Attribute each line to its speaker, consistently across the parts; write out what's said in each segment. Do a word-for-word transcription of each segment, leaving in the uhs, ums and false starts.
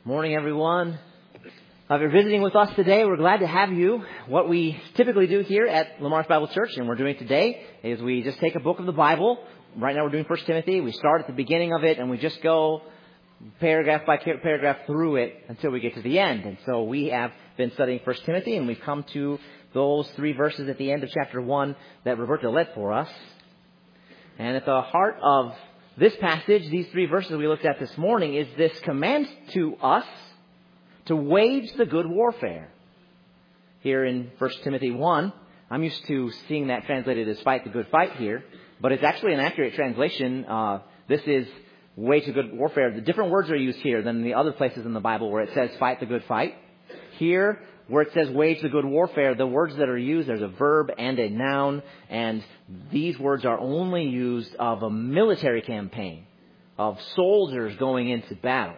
Speaker 1: Morning, everyone. Uh, if you're visiting with us today, we're glad to have you. What we typically do here at Lamar's Bible Church, and we're doing today, is we just take a book of the Bible. Right now we're doing First Timothy. We start at the beginning of it, and we just go paragraph by paragraph through it until we get to the end. And so we have been studying First Timothy, and we've come to those three verses at the end of chapter one that Roberta led for us. And at the heart of this passage, these three verses we looked at this morning, is this command to us to wage the good warfare. Here in First Timothy one, I'm used to seeing that translated as fight the good fight here, but it's actually an accurate translation. Uh, this is wage the good warfare. The different words are used here than the other places in the Bible where it says fight the good fight. Here, where it says wage the good warfare, the words that are used, there's a verb and a noun, and these words are only used of a military campaign, of soldiers going into battle.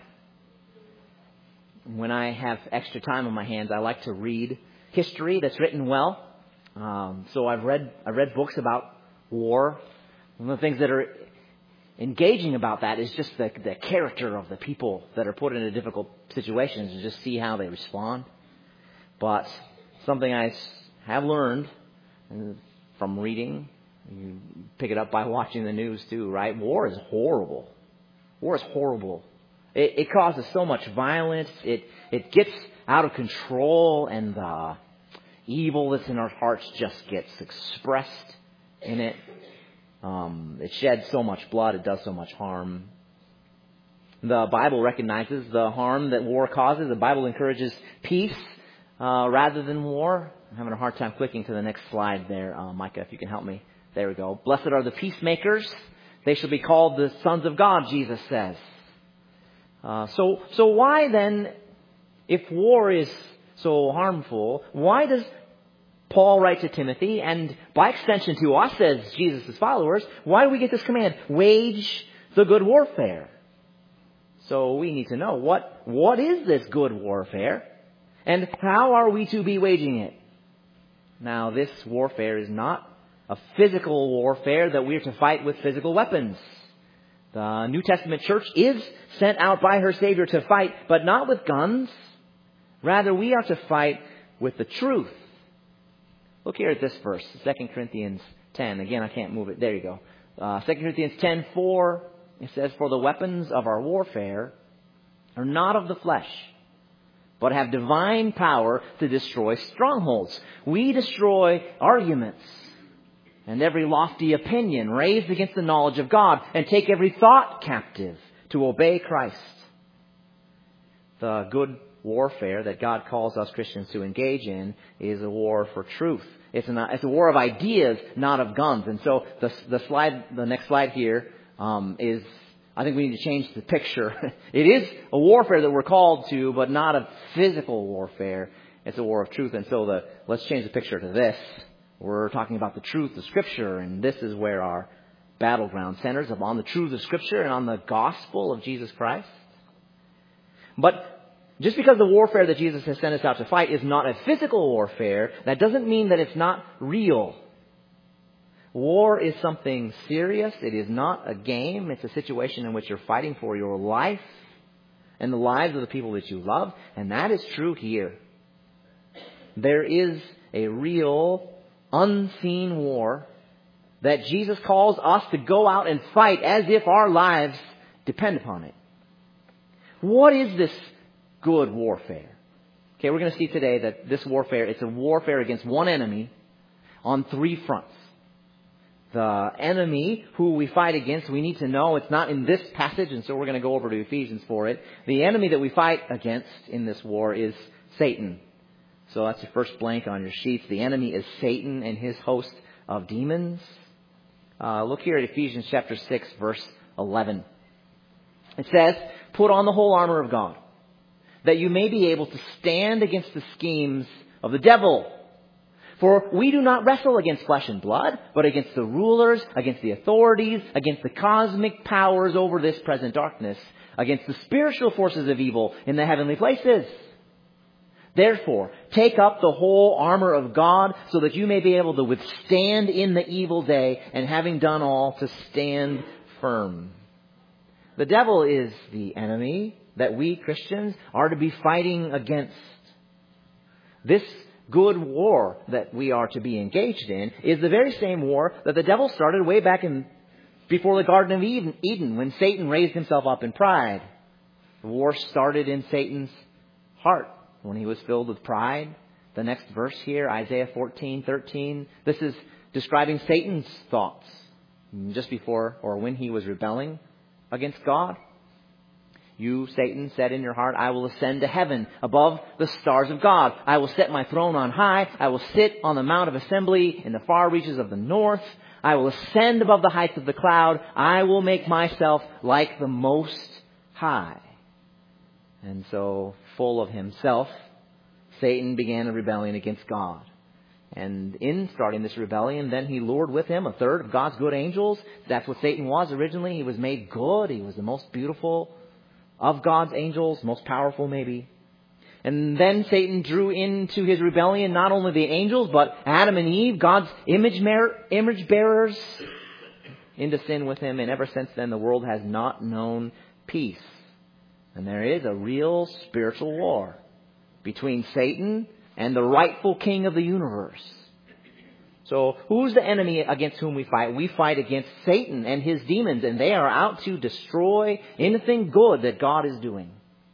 Speaker 1: When I have extra time on my hands, I like to read history that's written well. Um, so I've read I've read books about war. One of the things that are engaging about that is just the, the character of the people that are put into difficult situations and just see how they respond. But something I have learned from reading, you pick it up by watching the news too, right? War is horrible. War is horrible. It, it causes so much violence. It it gets out of control, and the evil that's in our hearts just gets expressed in it. Um, it sheds so much blood. It does so much harm. The Bible recognizes the harm that war causes. The Bible encourages peace Uh, rather than war. I'm having a hard time clicking to the next slide there. Uh, Micah, if you can help me. There we go. Blessed are the peacemakers. They shall be called the sons of God, Jesus says. Uh, so, so why then, if war is so harmful, why does Paul write to Timothy, and by extension to us as Jesus' followers, why do we get this command? Wage the good warfare. So we need to know, what what is this good warfare? And how are we to be waging it? Now, this warfare is not a physical warfare that we are to fight with physical weapons. The New Testament church is sent out by her Savior to fight, but not with guns. Rather, we are to fight with the truth. Look here at this verse, Second Corinthians ten. Again, I can't move it. There you go. Uh, Second Corinthians ten four, it says, "For the weapons of our warfare are not of the flesh, but have divine power to destroy strongholds." We destroy arguments and every lofty opinion raised against the knowledge of God, and take every thought captive to obey Christ. The good warfare that God calls us Christians to engage in is a war for truth. It's, an, it's a war of ideas, not of guns. And so the, the slide, the next slide here um, is... I think we need to change the picture. It is a warfare that we're called to, but not a physical warfare. It's a war of truth. And so the, let's change the picture to this. We're talking about the truth of Scripture, and this is where our battleground centers, upon the truth of Scripture and on the gospel of Jesus Christ. But just because the warfare that Jesus has sent us out to fight is not a physical warfare, that doesn't mean that it's not real. War is something serious. It is not a game. It's a situation in which you're fighting for your life and the lives of the people that you love. And that is true here. There is a real, unseen war that Jesus calls us to go out and fight as if our lives depend upon it. What is this good warfare? Okay, we're going to see today that this warfare, it's a warfare against one enemy on three fronts. The enemy who we fight against, we need to know it's not in this passage, and so we're going to go over to Ephesians for it. The enemy that we fight against in this war is Satan. So that's your first blank on your sheets. The enemy is Satan and his host of demons. Uh, look here at Ephesians chapter six, verse eleven. It says, "Put on the whole armor of God, that you may be able to stand against the schemes of the devil. For we do not wrestle against flesh and blood, but against the rulers, against the authorities, against the cosmic powers over this present darkness, against the spiritual forces of evil in the heavenly places. Therefore, take up the whole armor of God, so that you may be able to withstand in the evil day, and having done all, to stand firm." The devil is the enemy. that we Christians are to be fighting against. This good war that we are to be engaged in is the very same war that the devil started way back in before the Garden of Eden, Eden when Satan raised himself up in pride. The war started in Satan's heart when he was filled with pride. The next verse here, Isaiah fourteen thirteen, this is describing Satan's thoughts just before or when he was rebelling against God. You, Satan, said in your heart, I will ascend to heaven above the stars of God. I will set my throne on high. I will sit on the mount of assembly in the far reaches of the north. I will ascend above the heights of the cloud. I will make myself like the Most High. And so, full of himself, Satan began a rebellion against God. And in starting this rebellion, then he lured with him a third of God's good angels. That's what Satan was originally. He was made good. He was the most beautiful of God's angels, most powerful maybe. And then Satan drew into his rebellion not only the angels, but Adam and Eve, God's image, mer- image bearers, into sin with him. And ever since then, the world has not known peace. And there is a real spiritual war between Satan and the rightful king of the universe. So who's the enemy against whom we fight? We fight against Satan and his demons, and they are out to destroy anything good that God is doing.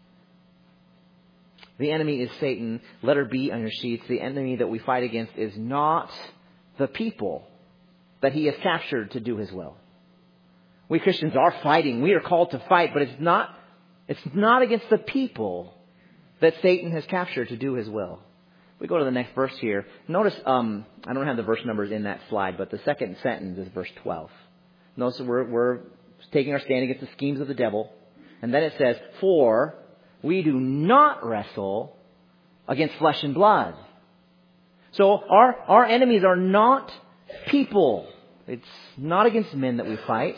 Speaker 1: The enemy is Satan. Letter B on your sheets. The enemy that we fight against is not the people that he has captured to do his will. We Christians are fighting. We are called to fight, but it's not, it's not against the people that Satan has captured to do his will. We go to the next verse here. Notice, um, I don't have the verse numbers in that slide, but the second sentence is verse twelve. Notice we're, we're taking our stand against the schemes of the devil. And then it says, for we do not wrestle against flesh and blood. So our, our enemies are not people. It's not against men that we fight.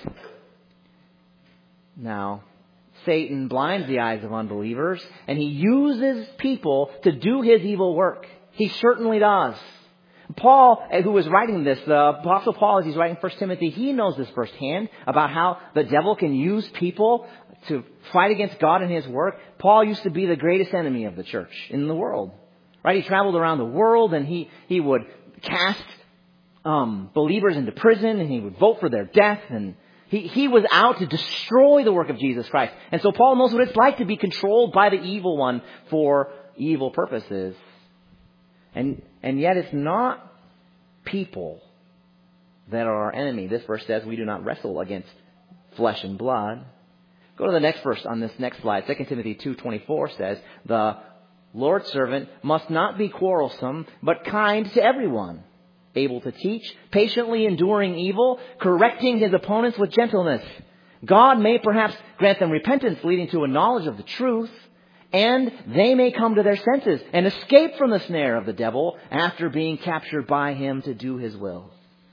Speaker 1: Now, Satan blinds the eyes of unbelievers, and he uses people to do his evil work. He certainly does. Paul, who was writing this, the Apostle Paul, as he's writing First Timothy, he knows this firsthand about how the devil can use people to fight against God and his work. Paul used to be the greatest enemy of the church in the world. Right? He traveled around the world, and he, he would cast um, believers into prison, and he would vote for their death, and He, he was out to destroy the work of Jesus Christ. And so Paul knows what it's like to be controlled by the evil one for evil purposes. And, and yet it's not people that are our enemy. This verse says we do not wrestle against flesh and blood. Go to the next verse on this next slide. Second Timothy two twenty-four says, the Lord's servant must not be quarrelsome, but kind to everyone, able to teach, patiently enduring evil, correcting his opponents with gentleness. God may perhaps grant them repentance leading to a knowledge of the truth, and they may come to their senses and escape from the snare of the devil after being captured by him to do his will.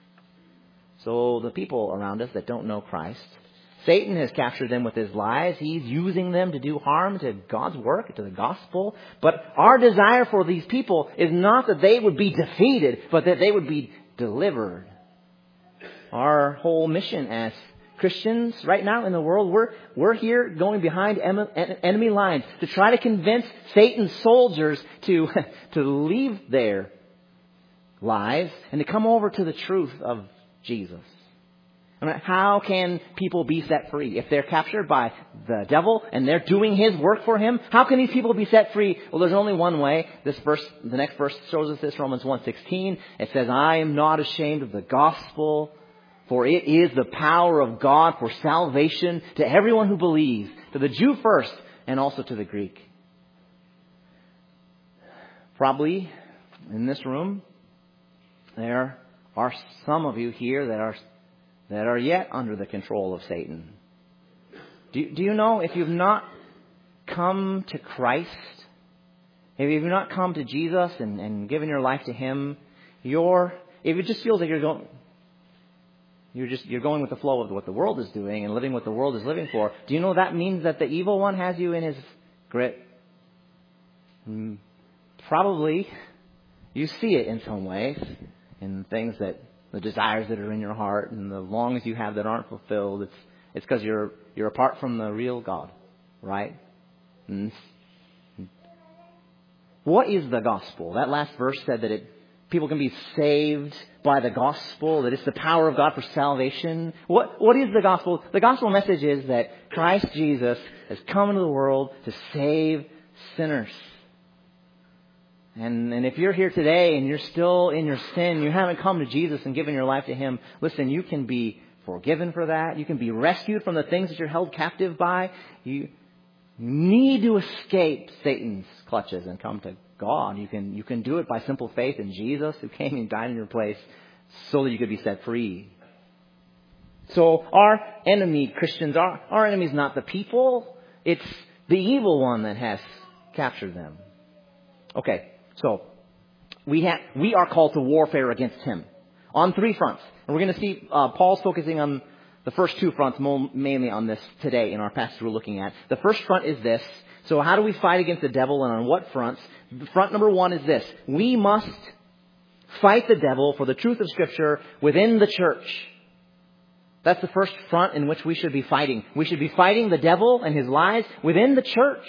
Speaker 1: So the people around us that don't know Christ, Satan has captured them with his lies. He's using them to do harm to God's work, to the gospel. But our desire for these people is not that they would be defeated, but that they would be delivered. Our whole mission as Christians right now in the world, we're, we're here going behind enemy lines to try to convince Satan's soldiers to, to leave their lies and to come over to the truth of Jesus. I mean, how can people be set free? If they're captured by the devil and they're doing his work for him, how can these people be set free? Well, there's only one way. This verse, the next verse shows us this, Romans one sixteen. It says, I am not ashamed of the gospel, for it is the power of God for salvation to everyone who believes, to the Jew first and also to the Greek. Probably in this room, there are some of you here that are that are yet under the control of Satan. Do, do you know if you've not come to Christ, if you've not come to Jesus and, and given your life to him, you're, if it just feels like you're going, you're just, you're going with the flow of what the world is doing and living what the world is living for, do you know that means that the evil one has you in his grip? Probably. You see it in some ways, in things that, the desires that are in your heart, and the longings you have that aren't fulfilled, it's it's because you're you're apart from the real God, right? What is the gospel? That last verse said that it, people can be saved by the gospel, that it's the power of God for salvation. What, what is the gospel? The gospel message is that Christ Jesus has come into the world to save sinners. And, and if you're here today and you're still in your sin, you haven't come to Jesus and given your life to Him, listen, you can be forgiven for that. You can be rescued from the things that you're held captive by. You need to escape Satan's clutches and come to God. You can, you can do it by simple faith in Jesus, who came and died in your place so that you could be set free. So our enemy, Christians, our, our enemy is not the people. It's the evil one that has captured them. Okay. So, we ha- we are called to warfare against him on three fronts. And we're going to see uh, Paul's focusing on the first two fronts, mo- mainly on this today in our passage we're looking at. The first front is this. So how do we fight against the devil, and on what fronts? Front number one is this. We must fight the devil for the truth of Scripture within the church. That's the first front in which we should be fighting. We should be fighting the devil and his lies within the church.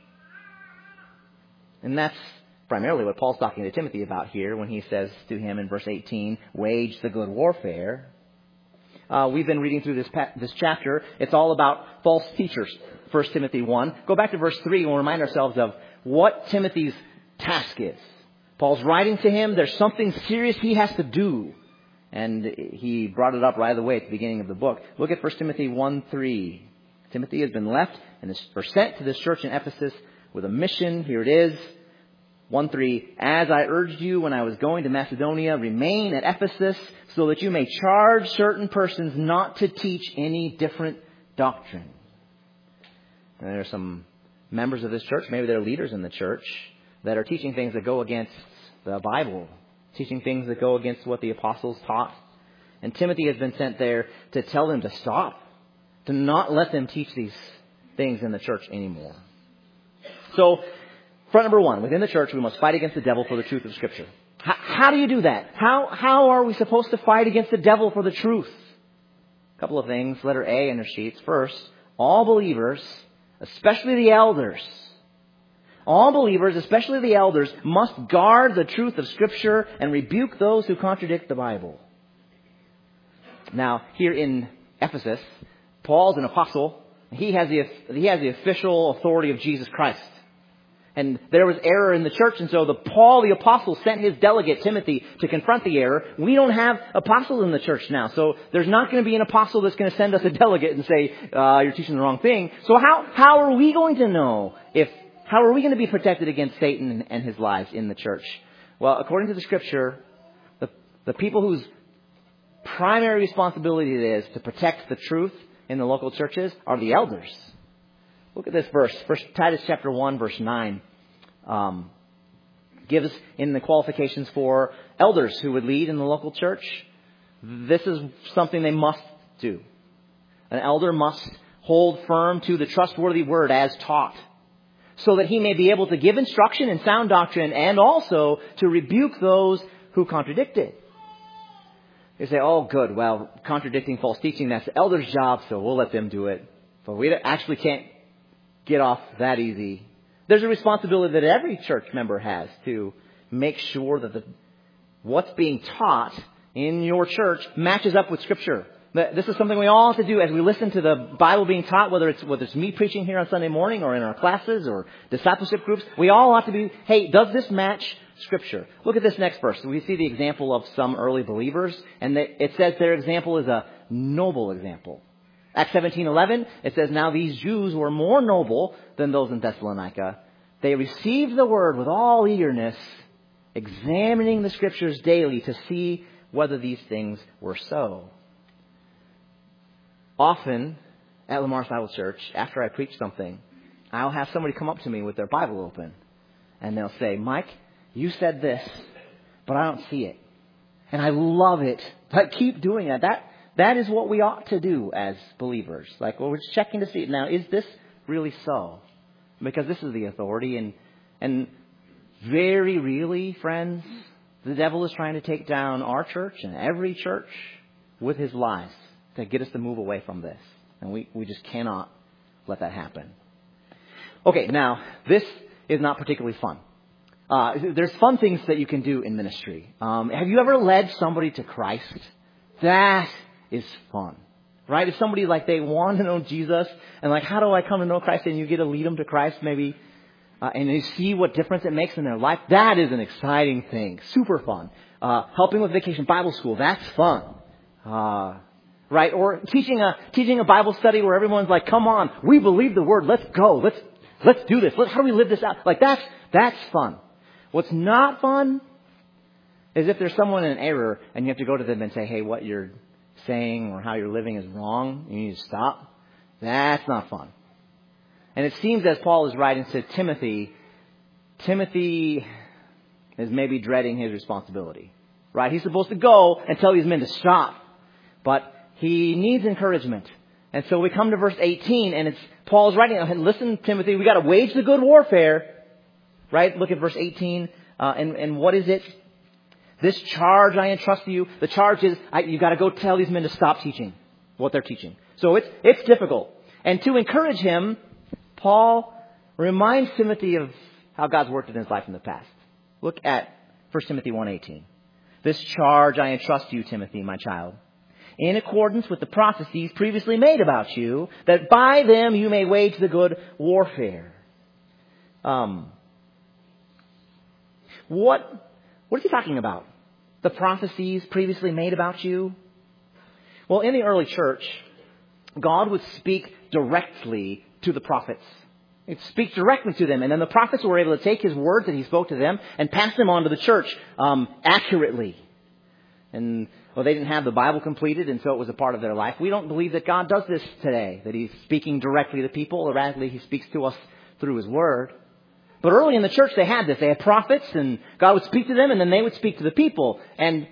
Speaker 1: And that's primarily what Paul's talking to Timothy about here when he says to him in verse eighteen, wage the good warfare. Uh, we've been reading through this pa- this chapter. It's all about false teachers. First Timothy one. Go back to verse three and we'll remind ourselves of what Timothy's task is. Paul's writing to him. There's something serious he has to do. And he brought it up right away at the beginning of the book. Look at First Timothy one three. Timothy has been left and is sent to this church in Ephesus with a mission. Here it is. one three, as I urged you when I was going to Macedonia, remain at Ephesus so that you may charge certain persons not to teach any different doctrine. And there are some members of this church, maybe they're leaders in the church, that are teaching things that go against the Bible, teaching things that go against what the apostles taught. And Timothy has been sent there to tell them to stop, to not let them teach these things in the church anymore. So, front number one, within the church, we must fight against the devil for the truth of Scripture. How, how do you do that? How, how are we supposed to fight against the devil for the truth? A couple of things. Letter A in your sheets. First, all believers, especially the elders, all believers, especially the elders, must guard the truth of Scripture and rebuke those who contradict the Bible. Now, here in Ephesus, Paul's an apostle. He has the, he has the official authority of Jesus Christ. And there was error in the church, and so the Paul the apostle sent his delegate Timothy to confront the error. We don't have apostles in the church now, so there's not going to be an apostle that's going to send us a delegate and say, uh, you're teaching the wrong thing. So how how are we going to know if how are we going to be protected against Satan and his lies in the church? Well, according to the Scripture, the the people whose primary responsibility it is to protect the truth in the local churches are the elders. Look at this verse. First Titus chapter one, verse nine, um, gives in the qualifications for elders who would lead in the local church. This is something they must do. An elder must hold firm to the trustworthy word as taught, so that he may be able to give instruction in sound doctrine and also to rebuke those who contradict it. You say, oh, good. Well, contradicting false teaching, that's the elder's job, so we'll let them do it. But we actually can't get off that easy. There's a responsibility that every church member has to make sure that the, what's being taught in your church matches up with Scripture. This is something we all have to do as we listen to the Bible being taught, whether it's whether it's me preaching here on Sunday morning or in our classes or discipleship groups. We all have to be, hey, does this match Scripture? Look at this next verse. We see the example of some early believers, and it says their example is a noble example. Acts seventeen eleven, it says, now these Jews were more noble than those in Thessalonica. They received the word with all eagerness, examining the Scriptures daily to see whether these things were so. Often at Lamar's Bible Church, after I preach something, I'll have somebody come up to me with their Bible open. And they'll say, Mike, you said this, but I don't see it. And I love it. But keep doing that. That That is what we ought to do as believers. Like, well, we're just checking to see, now, is this really so? Because this is the authority. And, and very really, friends, the devil is trying to take down our church and every church with his lies to get us to move away from this. And we, we just cannot let that happen. Okay, now, this is not particularly fun. Uh, there's fun things that you can do in ministry. Um, have you ever led somebody to Christ? That is fun, right? If somebody, like, they want to know Jesus, and like, how do I come to know Christ? And you get to lead them to Christ, maybe, uh, and you see what difference it makes in their life. That is an exciting thing. Super fun. Uh, helping with Vacation Bible School. That's fun. Uh, right? Or teaching a, teaching a Bible study where everyone's like, come on, we believe the Word. Let's go. Let's, let's do this. Let, how do we live this out? Like, that's, that's fun. What's not fun is if there's someone in error and you have to go to them and say, hey, what you're saying or how you're living is wrong. You need to stop. That's not fun. And it seems as Paul is writing to Timothy, Timothy is maybe dreading his responsibility. Right? He's supposed to go and tell these men to stop. But he needs encouragement. And so we come to verse eighteen, and it's Paul's writing, listen, Timothy, we got to wage the good warfare. Right? Look at verse eighteen. Uh, and, and what is it? This charge I entrust to you. The charge is I, you got to go tell these men to stop teaching what they're teaching. So it's it's difficult. And to encourage him, Paul reminds Timothy of how God's worked in his life in the past. Look at First Timothy one eighteen. This charge I entrust to you, Timothy, my child, in accordance with the prophecies previously made about you, that by them you may wage the good warfare. Um, what what is he talking about? The prophecies previously made about you? Well, in the early church, God would speak directly to the prophets. He'd speak directly to them. And then the prophets were able to take his words that he spoke to them and pass them on to the church um, accurately. And, well, they didn't have the Bible completed, and so it was a part of their life. We don't believe that God does this today, that he's speaking directly to people, or rather he speaks to us through his word. But early in the church, they had this. They had prophets, and God would speak to them, and then they would speak to the people. And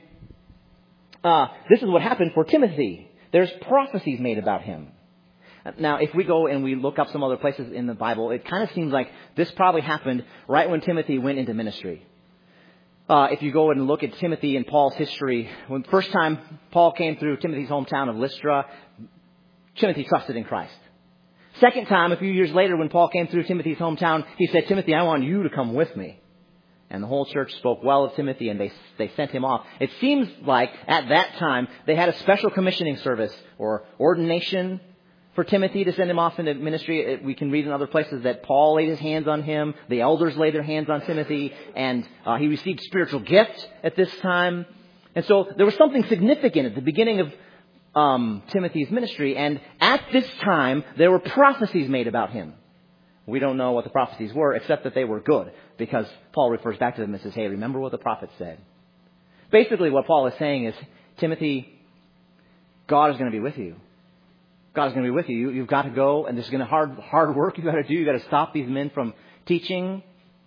Speaker 1: uh, this is what happened for Timothy. There's prophecies made about him. Now, if we go and we look up some other places in the Bible, it kind of seems like this probably happened right when Timothy went into ministry. Uh, if you go and look at Timothy and Paul's history, when the first time Paul came through Timothy's hometown of Lystra, Timothy trusted in Christ. Second time, a few years later, when Paul came through Timothy's hometown, he said, Timothy, I want you to come with me. And the whole church spoke well of Timothy, and they they sent him off. It seems like at that time they had a special commissioning service or ordination for Timothy to send him off into ministry. We can read in other places that Paul laid his hands on him. The elders laid their hands on Timothy. And uh, he received spiritual gifts at this time. And so there was something significant at the beginning of um, Timothy's ministry. And at this time, there were prophecies made about him. We don't know what the prophecies were, except that they were good. Because Paul refers back to them and says, hey, remember what the prophet said. Basically, what Paul is saying is, Timothy, God is going to be with you. God's going to be with you. you. You've got to go, and there's going to hard hard work you've got to do. You've got to stop these men from teaching.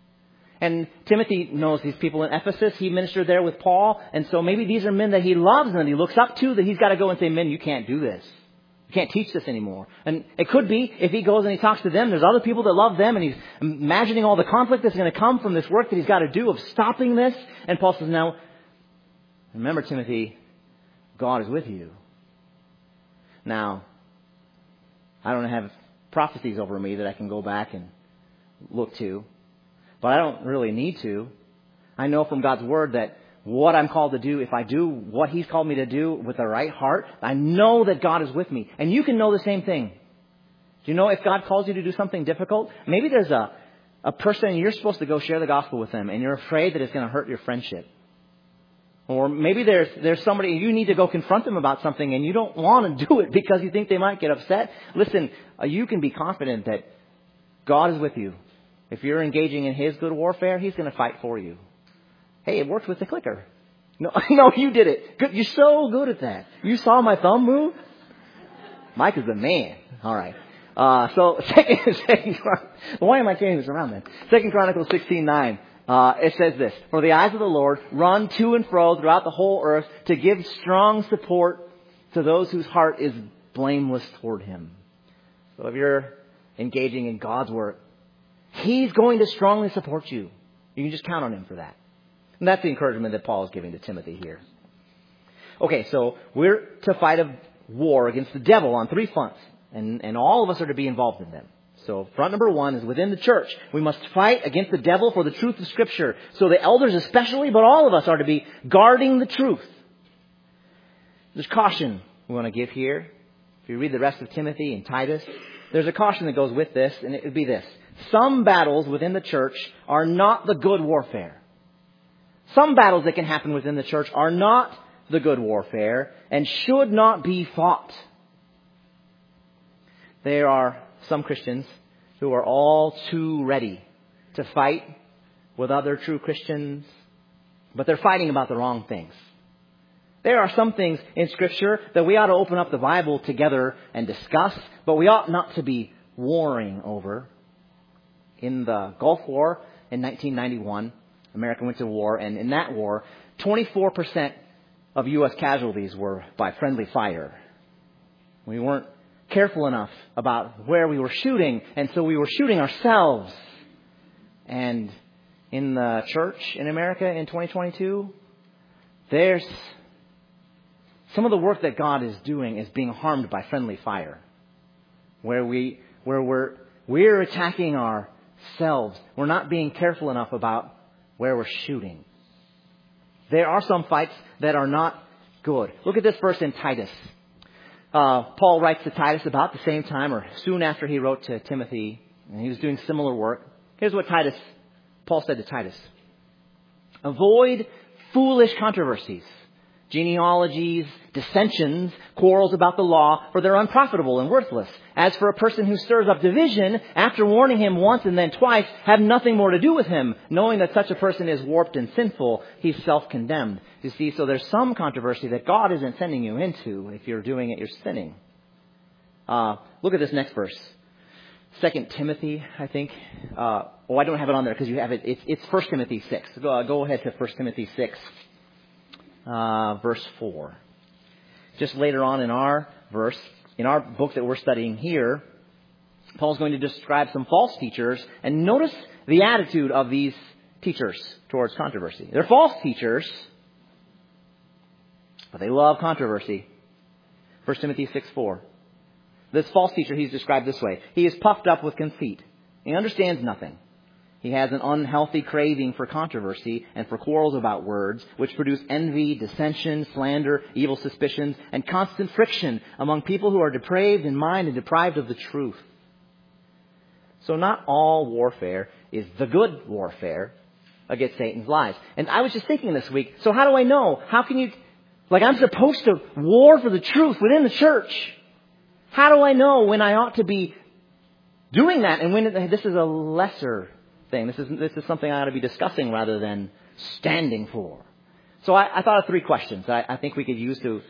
Speaker 1: And Timothy knows these people in Ephesus. He ministered there with Paul. And so maybe these are men that he loves and that he looks up to, that he's got to go and say, men, you can't do this. You can't teach this anymore. And it could be, if he goes and he talks to them, there's other people that love them, and he's imagining all the conflict that's going to come from this work that he's got to do of stopping this. And Paul says, now, remember, Timothy, God is with you. Now, I don't have prophecies over me that I can go back and look to. But I don't really need to. I know from God's word that what I'm called to do, if I do what he's called me to do with the right heart, I know that God is with me. And you can know the same thing. Do you know if God calls you to do something difficult? Maybe there's a, a person and you're supposed to go share the gospel with them, and you're afraid that it's going to hurt your friendship. Or maybe there's there's somebody you need to go confront them about something and you don't want to do it because you think they might get upset. Listen, uh, you can be confident that God is with you. If you're engaging in his good warfare, he's going to fight for you. Hey, it worked with the clicker. No, no, you did it. Good. You're so good at that. You saw my thumb move? Mike is the man. All right. Uh, so second, second, why am I carrying this around then? Second Chronicles sixteen nine. Uh, it says this, for the eyes of the Lord run to and fro throughout the whole earth to give strong support to those whose heart is blameless toward him. So if you're engaging in God's work, he's going to strongly support you. You can just count on him for that. And that's the encouragement that Paul is giving to Timothy here. Okay, so we're to fight a war against the devil on three fronts. And, and all of us are to be involved in them. So front number one is within the church. We must fight against the devil for the truth of Scripture. So the elders especially, but all of us are to be guarding the truth. There's caution we want to give here. If you read the rest of Timothy and Titus, there's a caution that goes with this, and it would be this. Some battles within the church are not the good warfare. Some battles that can happen within the church are not the good warfare and should not be fought. There are some Christians who are all too ready to fight with other true Christians, but they're fighting about the wrong things. There are some things in Scripture that we ought to open up the Bible together and discuss, but we ought not to be warring over. In the Gulf War in nineteen ninety-one, America went to war, and in that war, twenty-four percent of U S casualties were by friendly fire. We weren't careful enough about where we were shooting, and so we were shooting ourselves. And in the church in America in twenty twenty-two, there's some of the work that God is doing is being harmed by friendly fire, where we where we're we're attacking ourselves. We're not being careful enough about where we're shooting. There are some fights that are not good. Look at this verse in Titus. Uh, Paul writes to Titus about the same time or soon after he wrote to Timothy, and he was doing similar work. Here's what Titus, Paul said to Titus. Avoid foolish controversies, genealogies, dissensions, quarrels about the law, for they're unprofitable and worthless. As for a person who stirs up division, after warning him once and then twice, have nothing more to do with him, knowing that such a person is warped and sinful, he's self-condemned. You see, so there's some controversy that God isn't sending you into. If you're doing it, you're sinning. Uh, look at this next verse. Second Timothy, I think. Uh, oh, I don't have it on there because you have it. It's, it's First Timothy six. Go, uh, go ahead to First Timothy six. Uh, verse four. Just later on in our verse, in our book that we're studying here, Paul's going to describe some false teachers. And notice the attitude of these teachers towards controversy. They're false teachers, but they love controversy. First Timothy six four. This false teacher, he's described this way. He is puffed up with conceit. He understands nothing. He has an unhealthy craving for controversy and for quarrels about words, which produce envy, dissension, slander, evil suspicions, and constant friction among people who are depraved in mind and deprived of the truth. So not all warfare is the good warfare against Satan's lies. And I was just thinking this week, so how do I know? How can you, like I'm supposed to war for the truth within the church. How do I know when I ought to be doing that and when this is a lesser thing? This is this is something I ought to be discussing rather than standing for. So I, I thought of three questions I, I think we could use to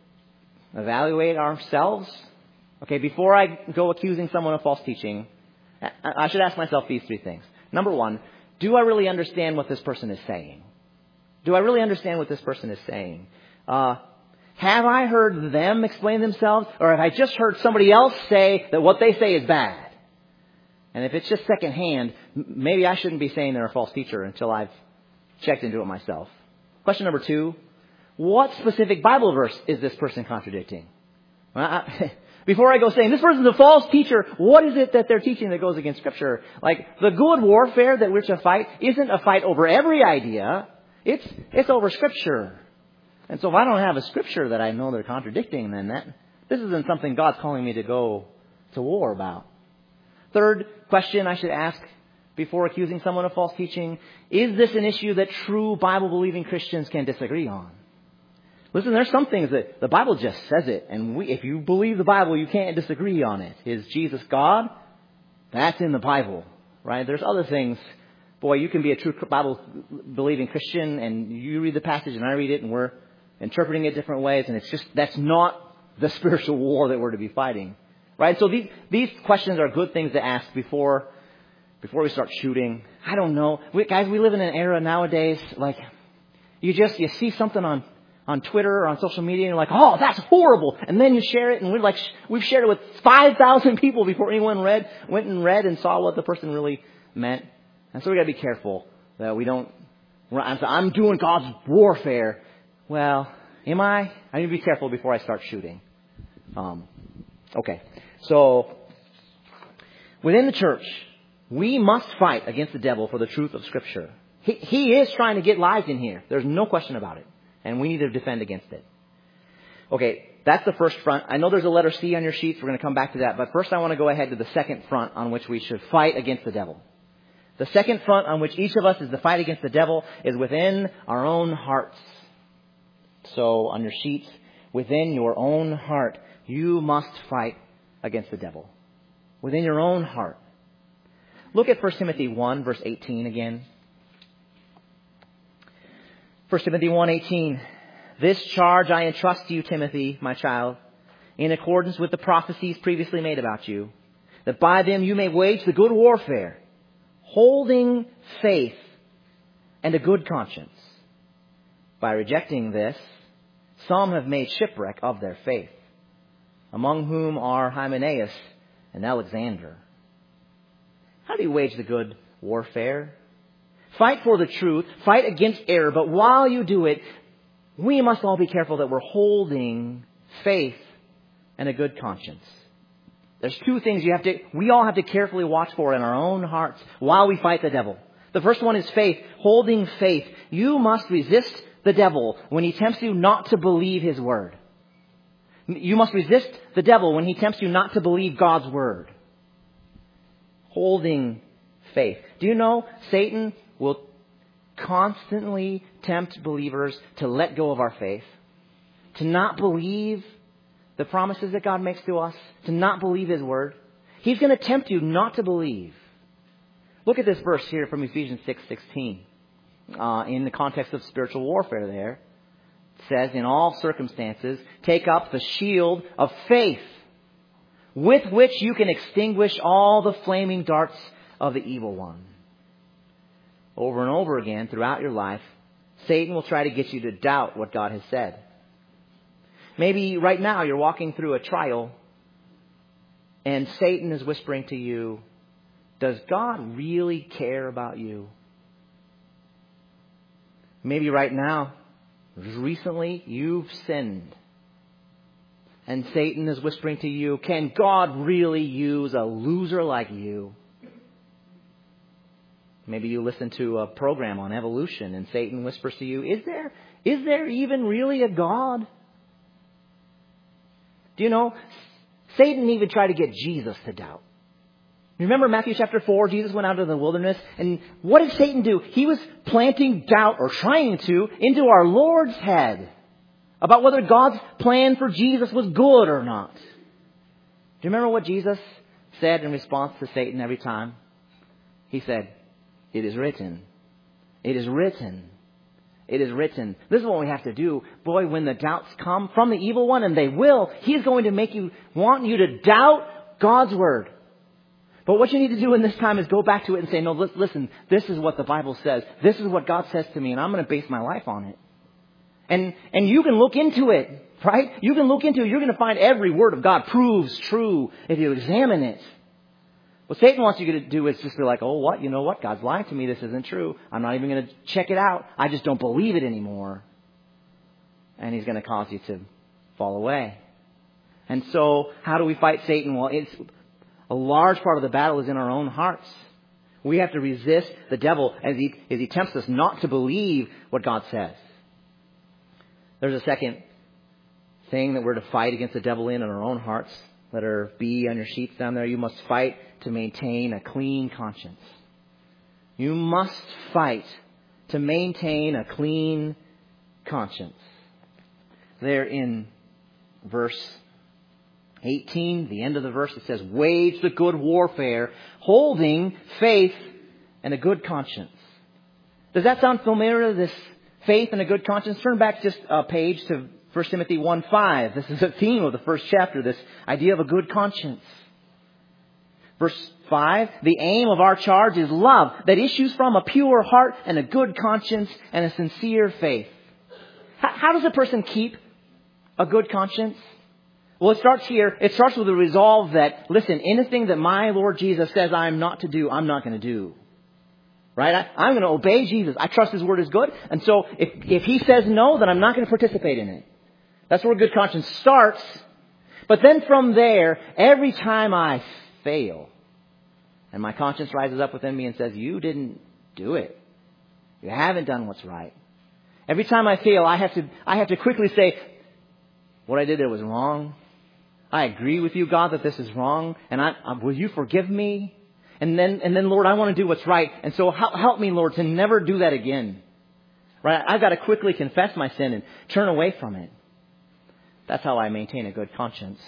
Speaker 1: evaluate ourselves. Okay, before I go accusing someone of false teaching, I, I should ask myself these three things. Number one, do I really understand what this person is saying? Do I really understand what this person is saying? Uh, have I heard them explain themselves, or have I just heard somebody else say that what they say is bad? And if it's just secondhand, maybe I shouldn't be saying they're a false teacher until I've checked into it myself. Question number two, what specific Bible verse is this person contradicting? Well, I, before I go saying, this person's a false teacher, what is it that they're teaching that goes against Scripture? Like, the good warfare that we're to fight isn't a fight over every idea. It's it's over Scripture. And so if I don't have a Scripture that I know they're contradicting, then that this isn't something God's calling me to go to war about. Third question I should ask before accusing someone of false teaching, is this an issue that true Bible-believing Christians can disagree on? Listen, there's some things that the Bible just says it, and we, if you believe the Bible, you can't disagree on it. Is Jesus God? That's in the Bible, right? There's other things. Boy, you can be a true Bible-believing Christian, and you read the passage, and I read it, and we're interpreting it different ways, and it's just, that's not the spiritual war that we're to be fighting. Right? So these these questions are good things to ask before before we start shooting. I don't know. We, guys, we live in an era nowadays, like, you just, you see something on, on Twitter or on social media, and you're like, oh, that's horrible. And then you share it, and we're like, we've shared it with five thousand people before anyone read, went and read and saw what the person really meant. And so we got to be careful that we don't, I'm, I'm doing God's warfare. Well, am I? I need to be careful before I start shooting. Um, okay. So Within the church, we must fight against the devil for the truth of Scripture. He, he is trying to get lies in here. There's no question about it. And we need to defend against it. Okay, that's the first front. I know there's a letter C on your sheets. We're going to come back to that. But first I want to go ahead to the second front on which we should fight against the devil. The second front on which each of us is to fight against the devil is within our own hearts. So on your sheets, within your own heart, you must fight against the devil. Within your own heart. Look at First Timothy one, verse eighteen again. First Timothy one eighteen. This charge I entrust to you, Timothy, my child, in accordance with the prophecies previously made about you, that by them you may wage the good warfare, holding faith and a good conscience. By rejecting this, some have made shipwreck of their faith, among whom are Hymenaeus and Alexander. How do you wage the good warfare? Fight for the truth, fight against error, but while you do it, we must all be careful that we're holding faith and a good conscience. There's two things you have to, we all have to carefully watch for in our own hearts while we fight the devil. The first one is faith, holding faith. You must resist the devil when he tempts you not to believe his word. You must resist the devil when he tempts you not to believe God's word. Holding faith. Do you know Satan will constantly tempt believers to let go of our faith, to not believe the promises that God makes to us, to not believe his word? He's going to tempt you not to believe. Look at this verse here from Ephesians six sixteen. Uh, in the context of spiritual warfare there. It says, in all circumstances, take up the shield of faith, with which you can extinguish all the flaming darts of the evil one. Over and over again throughout your life, Satan will try to get you to doubt what God has said. Maybe right now you're walking through a trial and Satan is whispering to you, does God really care about you? Maybe right now, recently, you've sinned. And Satan is whispering to you, can God really use a loser like you? Maybe you listen to a program on evolution and Satan whispers to you, is there, is there even really a God? Do you know, Satan even tried to get Jesus to doubt. Remember Matthew chapter four, Jesus went out into the wilderness, and what did Satan do? He was planting doubt, or trying to, into our Lord's head about whether God's plan for Jesus was good or not. Do you remember what Jesus said in response to Satan every time? He said, it is written. It is written. It is written. This is what we have to do. Boy, when the doubts come from the evil one, and they will, he's going to make you, want you to doubt God's word. But what you need to do in this time is go back to it and say, no, listen, this is what the Bible says. This is what God says to me, and I'm going to base my life on it. And and you can look into it, right? You can look into it. You're going to find every word of God proves true if you examine it. What Satan wants you to do is just be like, oh, what? You know what? God's lying to me. This isn't true. I'm not even going to check it out. I just don't believe it anymore. And he's going to cause you to fall away. And so how do we fight Satan? Well, it's a large part of the battle is in our own hearts. We have to resist the devil as he, as he tempts us not to believe what God says. There's a second thing that we're to fight against the devil in in our own hearts. Letter B on your sheets down there. You must fight to maintain a clean conscience. You must fight to maintain a clean conscience. There in verse eighteen, the end of the verse, it says, wage the good warfare, holding faith and a good conscience. Does that sound familiar, this faith and a good conscience? Turn back just a page to First Timothy one five. This is a theme of the first chapter, this idea of a good conscience. Verse five, the aim of our charge is love that issues from a pure heart and a good conscience and a sincere faith. How, how does a person keep a good conscience? Well, it starts here. It starts with the resolve that, listen, anything that my Lord Jesus says I'm not to do, I'm not going to do. Right? I, I'm going to obey Jesus. I trust his word is good. And so if, if he says no, then I'm not going to participate in it. That's where good conscience starts. But then from there, every time I fail, And my conscience rises up within me and says, you didn't do it. You haven't done what's right. Every time I fail, I have to, I have to quickly say, what I did there was wrong. I agree with you, God, that this is wrong. And I, I will you forgive me? And then, and then, Lord, I want to do what's right. And so help, help me, Lord, to never do that again. Right? I've got to quickly confess my sin and turn away from it. That's how I maintain a good conscience.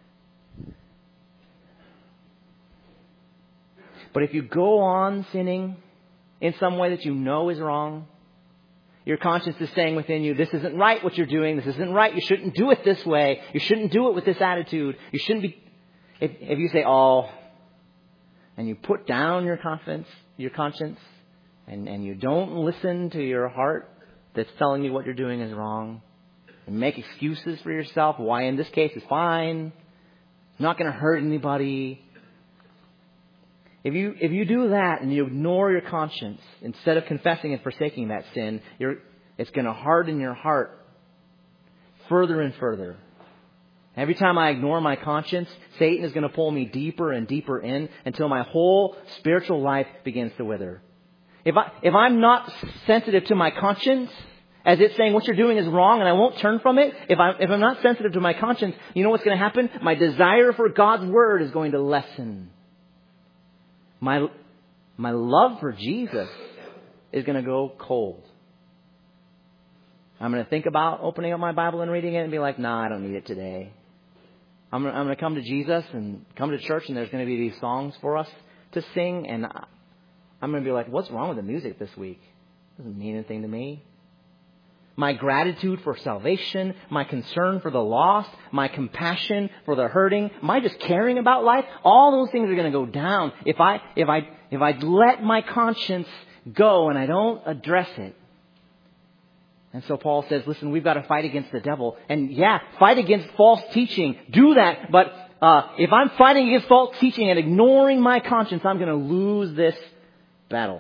Speaker 1: But if you go on sinning in some way that you know is wrong, your conscience is saying within you, this isn't right what you're doing. This isn't right. You shouldn't do it this way. You shouldn't do it with this attitude. You shouldn't be... If, if you say, oh, and you put down your confidence, your conscience, and, and you don't listen to your heart that's telling you what you're doing is wrong, and make excuses for yourself, why in this case is fine, not going to hurt anybody. If you if you do that and you ignore your conscience instead of confessing and forsaking that sin, you're, it's going to harden your heart further and further. Every time I ignore my conscience, Satan is going to pull me deeper and deeper in until my whole spiritual life begins to wither. If I if I'm not sensitive to my conscience, as it's saying what you're doing is wrong and I won't turn from it, if I'm if I'm not sensitive to my conscience, you know what's going to happen? My desire for God's word is going to lessen. My, my love for Jesus is going to go cold. I'm going to think about opening up my Bible and reading it and be like, nah, I don't need it today. I'm going to, I'm going to come to Jesus and come to church and there's going to be these songs for us to sing. And I'm going to be like, what's wrong with the music this week? It doesn't mean anything to me. My gratitude for salvation, my concern for the lost, my compassion for the hurting, my just caring about life, all those things are going to go down if I if I if I let my conscience go and I don't address it. And so Paul says, listen, we've got to fight against the devil. And yeah, fight against false teaching. Do that. But uh, if I'm fighting against false teaching and ignoring my conscience, I'm going to lose this battle.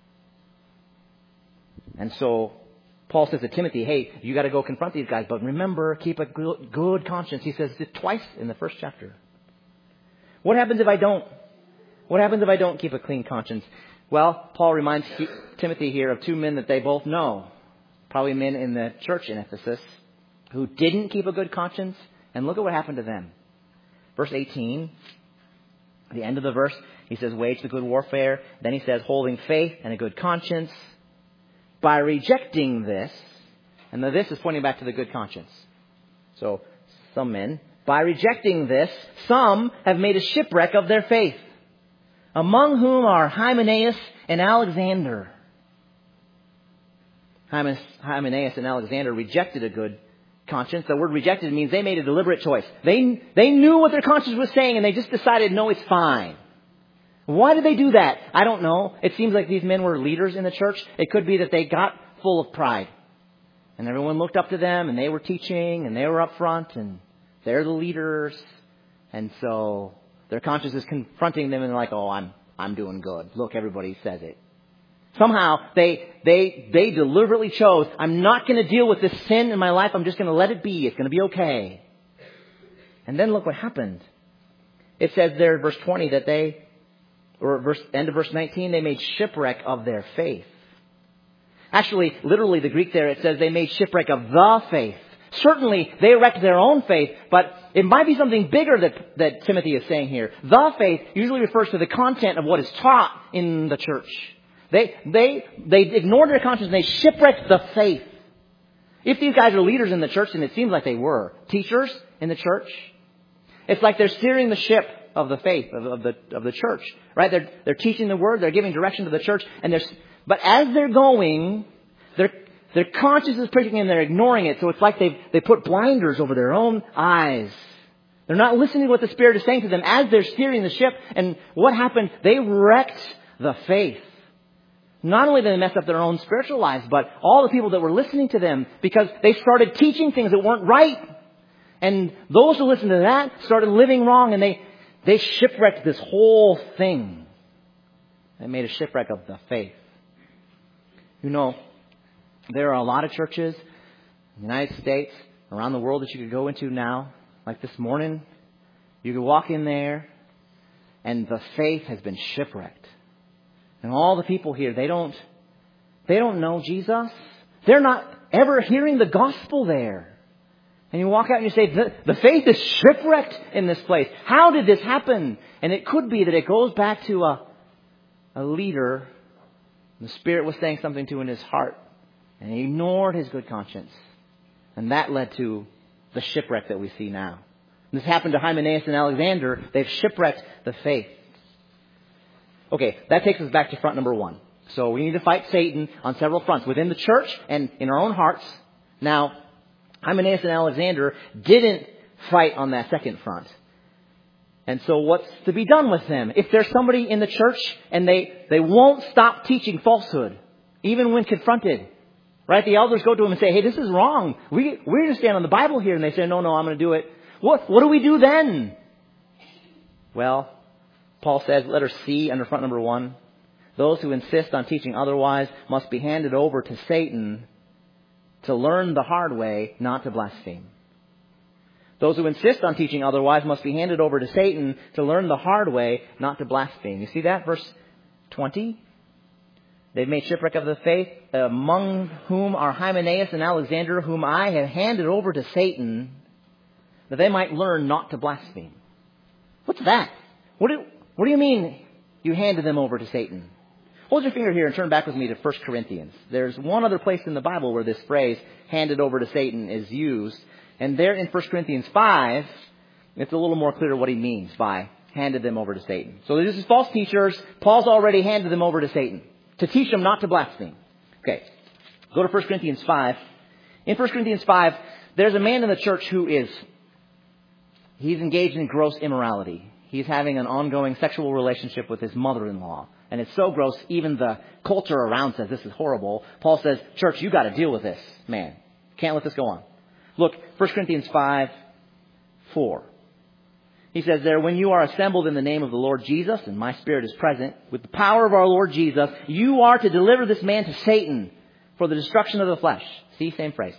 Speaker 1: And so Paul says to Timothy, hey, you got to go confront these guys, but remember, keep a good conscience. He says it twice in the first chapter. What happens if I don't? What happens if I don't keep a clean conscience? Well, Paul reminds Timothy here of two men that they both know, probably men in the church in Ephesus, who didn't keep a good conscience. And look at what happened to them. Verse eighteen, at the end of the verse, he says, wage the good warfare. Then he says, holding faith and a good conscience. By rejecting this, and the this is pointing back to the good conscience. So, some men, by rejecting this, some have made a shipwreck of their faith, among whom are Hymenaeus and Alexander. Hymenaeus and Alexander rejected a good conscience. The word rejected means they made a deliberate choice. They, they knew what their conscience was saying, and they just decided, no, it's fine. Why did they do that? I don't know. It seems like these men were leaders in the church. It could be that they got full of pride. And everyone looked up to them and they were teaching and they were up front and they're the leaders. And so their conscience is confronting them and they're like, oh, I'm I'm doing good. Look, everybody says it. Somehow they they they deliberately chose, I'm not going to deal with this sin in my life. I'm just going to let it be. It's going to be okay. And then look what happened. It says there in verse twenty that they Or verse, end of verse nineteen, they made shipwreck of their faith. Actually, literally the Greek there, it says they made shipwreck of the faith. Certainly, they wrecked their own faith, but it might be something bigger that, that Timothy is saying here. The faith usually refers to the content of what is taught in the church. They, they, they ignored their conscience and they shipwrecked the faith. If these guys are leaders in the church, and it seems like they were, teachers in the church, it's like they're steering the ship of the faith of, of the of the church, right? They're they're teaching the word, they're giving direction to the church, and they're but as they're going, their their conscience is preaching and they're ignoring it. So it's like they they put blinders over their own eyes. They're not listening to what the Spirit is saying to them as they're steering the ship. And what happened? They wrecked the faith. Not only did they mess up their own spiritual lives, but all the people that were listening to them, because they started teaching things that weren't right. And those who listened to that started living wrong, and they They shipwrecked this whole thing. They made a shipwreck of the faith. You know, there are a lot of churches in the United States, around the world that you could go into now. Like this morning, you could walk in there and the faith has been shipwrecked. And all the people here, they don't, they don't know Jesus. They're not ever hearing the gospel there. And you walk out and you say, the, the faith is shipwrecked in this place. How did this happen? And it could be that it goes back to a, a leader the Spirit was saying something to in his heart, and he ignored his good conscience. And that led to the shipwreck that we see now. This happened to Hymenaeus and Alexander. They've shipwrecked the faith. Okay, that takes us back to front number one. So we need to fight Satan on several fronts, within the church and in our own hearts. Now, Hymenaeus and Alexander didn't fight on that second front. And so what's to be done with them? If there's somebody in the church and they, they won't stop teaching falsehood, even when confronted, right? The elders go to them and say, hey, this is wrong. We, we're going to stand on the Bible here. And they say, no, no, I'm going to do it. What, what do we do then? Well, Paul says, letter C under front number one, those who insist on teaching otherwise must be handed over to Satan to learn the hard way, not to blaspheme. Those who insist on teaching otherwise must be handed over to Satan to learn the hard way, not to blaspheme. You see that? Verse twenty. They've made shipwreck of the faith, among whom are Hymenaeus and Alexander, whom I have handed over to Satan, that they might learn not to blaspheme. What's that? What do, what do you mean you handed them over to Satan? Hold your finger here and turn back with me to First Corinthians. There's one other place in the Bible where this phrase, handed over to Satan, is used. And there in First Corinthians five, it's a little more clear what he means by handed them over to Satan. So this is false teachers. Paul's already handed them over to Satan to teach them not to blaspheme. Okay, go to First Corinthians five. In First Corinthians five, there's a man in the church who is, he's engaged in gross immorality. He's having an ongoing sexual relationship with his mother-in-law. And it's so gross, even the culture around says this is horrible. Paul says, church, you got to deal with this, man. Can't let this go on. Look, First Corinthians five, four. He says there, when you are assembled in the name of the Lord Jesus, and my spirit is present, with the power of our Lord Jesus, you are to deliver this man to Satan for the destruction of the flesh. See, same phrase.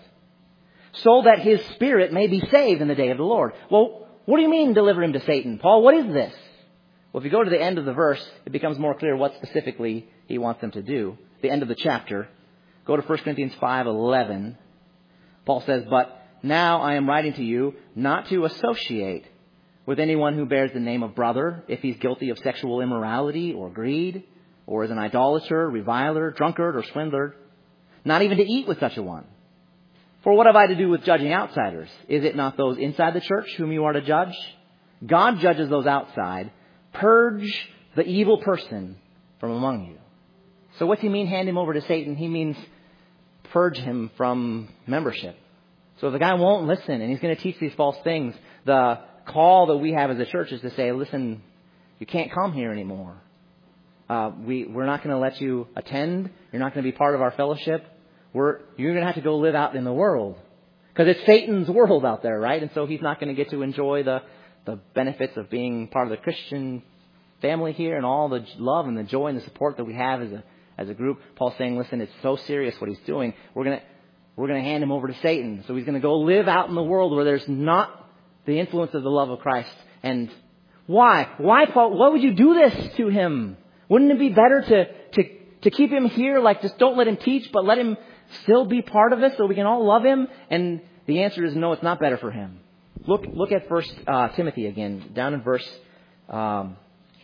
Speaker 1: So that his spirit may be saved in the day of the Lord. Well, what do you mean deliver him to Satan? Paul, what is this? Well, if you go to the end of the verse, it becomes more clear what specifically he wants them to do. The end of the chapter. Go to First Corinthians five, eleven. Paul says, but now I am writing to you not to associate with anyone who bears the name of brother, if he's guilty of sexual immorality or greed, or is an idolater, reviler, drunkard, or swindler. Not even to eat with such a one. For what have I to do with judging outsiders? Is it not those inside the church whom you are to judge? God judges those outside. Purge the evil person from among you. So what's he mean, hand him over to Satan? He means purge him from membership. So if the guy won't listen and he's going to teach these false things, the call that we have as a church is to say, listen, you can't come here anymore. Uh, we, we're not going to let you attend. You're not going to be part of our fellowship. We're, you're going to have to go live out in the world. Because it's Satan's world out there, right? And so he's not going to get to enjoy the, the benefits of being part of the Christian family here and all the love and the joy and the support that we have as a as a group. Paul's saying, listen, it's so serious what he's doing. We're going to we're going to hand him over to Satan. So he's going to go live out in the world where there's not the influence of the love of Christ. And why? Why, Paul? Why would you do this to him? Wouldn't it be better to, to, to keep him here? Like, just don't let him teach, but let him still be part of it so we can all love him? And the answer is no, it's not better for him. Look, look at First uh, Timothy again, down in verse um,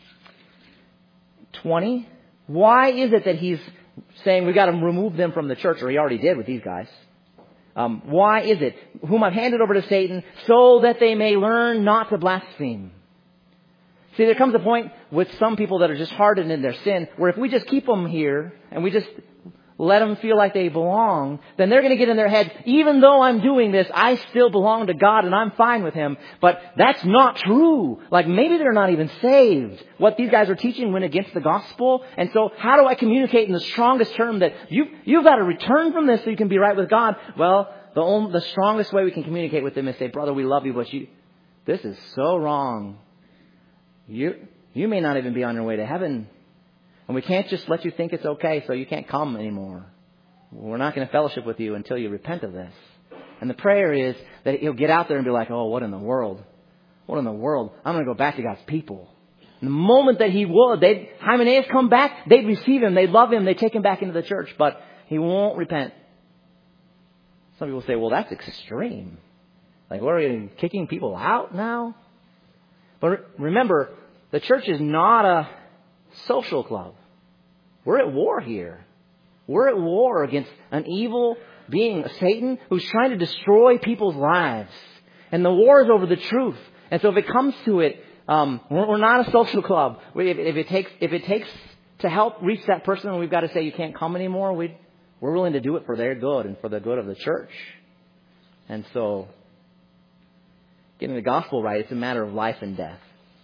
Speaker 1: twenty. Why is it that he's saying we've got to remove them from the church, or he already did with these guys? Um, why is it? Whom I've handed over to Satan, so that they may learn not to blaspheme. See, there comes a point with some people that are just hardened in their sin, where if we just keep them here and we just let them feel like they belong, then they're going to get in their head, even though I'm doing this, I still belong to God and I'm fine with Him. But that's not true. Like, maybe they're not even saved. What these guys are teaching went against the gospel. And so how do I communicate in the strongest term that you, you've got to return from this so you can be right with God? Well, the only, the strongest way we can communicate with them is say, brother, we love you, but you, this is so wrong. You, you may not even be on your way to heaven. And we can't just let you think it's okay so you can't come anymore. We're not going to fellowship with you until you repent of this. And the prayer is that he'll get out there and be like, oh, what in the world? What in the world? I'm going to go back to God's people. The moment that he would, they'd, Hymenaeus come back, they'd receive him, they'd love him, they'd take him back into the church, but he won't repent. Some people say, well, that's extreme. Like, what are you, kicking people out now? But remember, the church is not a social club. We're at war here. We're at war against an evil being, Satan, who's trying to destroy people's lives. And the war is over the truth. And so if it comes to it, um, we're, we're not a social club. If, if it takes, if it takes to help reach that person, and we've got to say you can't come anymore, we we're willing to do it for their good and for the good of the church. And so, getting the gospel right, it's a matter of life and death.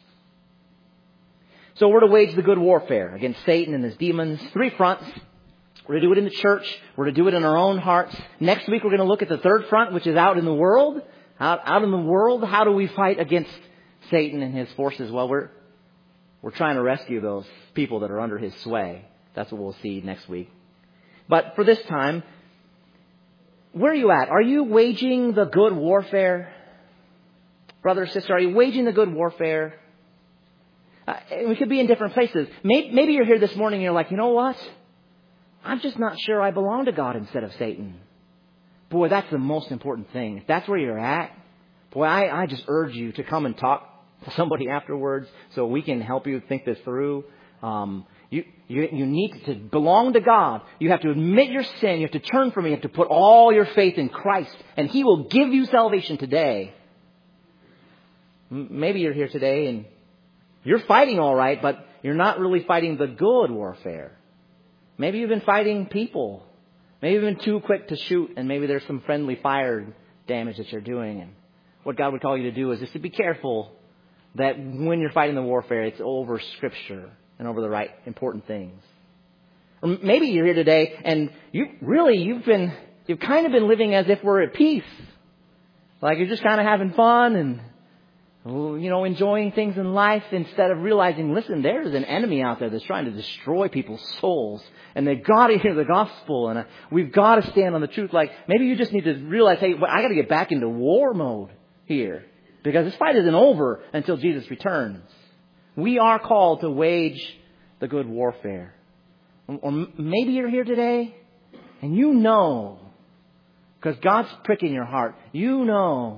Speaker 1: So we're to wage the good warfare against Satan and his demons. Three fronts. We're to do it in the church. We're to do it in our own hearts. Next week we're going to look at the third front, which is out in the world. Out, out in the world, how do we fight against Satan and his forces? Well, we're we're trying to rescue those people that are under his sway. That's what we'll see next week. But for this time, where are you at? Are you waging the good warfare? Brother or sister, are you waging the good warfare? Uh, we could be in different places. Maybe, maybe you're here this morning and you're like, you know what? I'm just not sure I belong to God instead of Satan. Boy, that's the most important thing. If that's where you're at, boy, I, I just urge you to come and talk to somebody afterwards so we can help you think this through. Um, you, you, you need to belong to God. You have to admit your sin. You have to turn from it. You have to put all your faith in Christ. And He will give you salvation today. Maybe you're here today and you're fighting all right, but you're not really fighting the good warfare. Maybe you've been fighting people. Maybe you've been too quick to shoot, and maybe there's some friendly fire damage that you're doing. And what God would call you to do is just to be careful that when you're fighting the warfare, it's over Scripture and over the right important things. Or maybe you're here today and you really you've been you've kind of been living as if we're at peace, like you're just kind of having fun and, you know, enjoying things in life instead of realizing, listen, there's an enemy out there that's trying to destroy people's souls. And they've got to hear the gospel. And we've got to stand on the truth. Like, maybe you just need to realize, hey, I got to get back into war mode here. Because this fight isn't over until Jesus returns. We are called to wage the good warfare. Or maybe you're here today and you know, because God's pricking your heart, you know,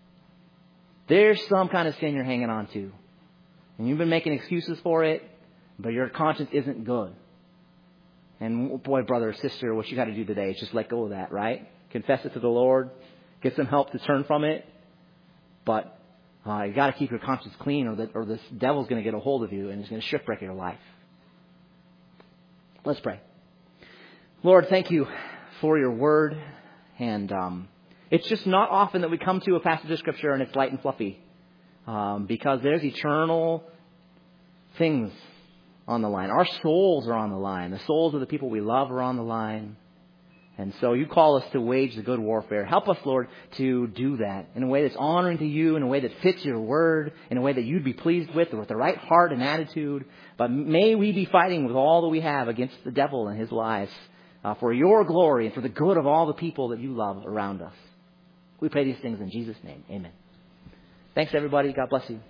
Speaker 1: there's some kind of sin you're hanging on to. And you've been making excuses for it, but your conscience isn't good. And boy, brother or sister, what you got to do today is just let go of that, right? Confess it to the Lord. Get some help to turn from it. But uh, you got to keep your conscience clean, or, the, or this devil's going to get a hold of you and he's going to shipwreck your life. Let's pray. Lord, thank you for your word. And um, it's just not often that we come to a passage of Scripture and it's light and fluffy. Um, because there's eternal things on the line. Our souls are on the line. The souls of the people we love are on the line. And so you call us to wage the good warfare. Help us, Lord, to do that in a way that's honoring to you, in a way that fits your word, in a way that you'd be pleased with, with the right heart and attitude. But may we be fighting with all that we have against the devil and his lies uh, for your glory and for the good of all the people that you love around us. We pray these things in Jesus' name. Amen. Thanks, everybody. God bless you.